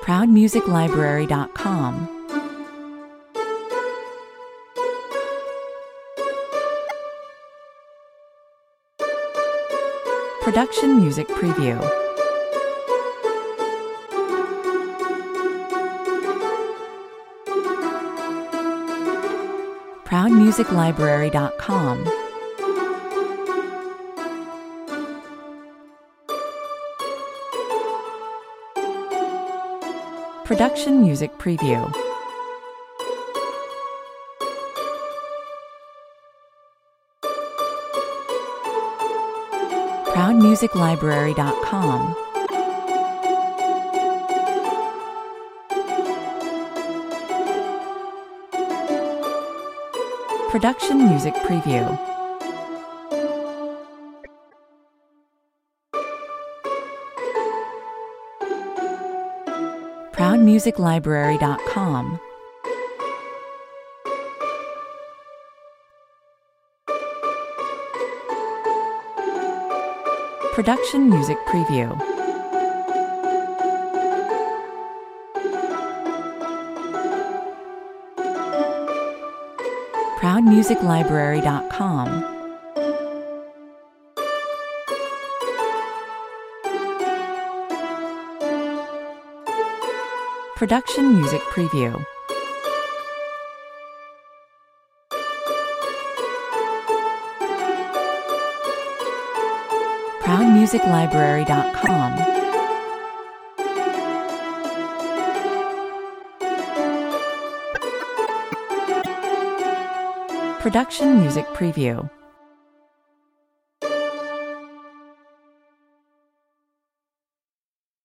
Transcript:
ProudMusicLibrary.com. Production Music Preview. ProudMusicLibrary.com. Production Music Preview. ProudMusicLibrary.com. Production Music Preview. ProudMusicLibrary.com. Production Music Preview. ProudMusicLibrary.com. Production Music Preview. ProudMusicLibrary.com. Production Music Preview.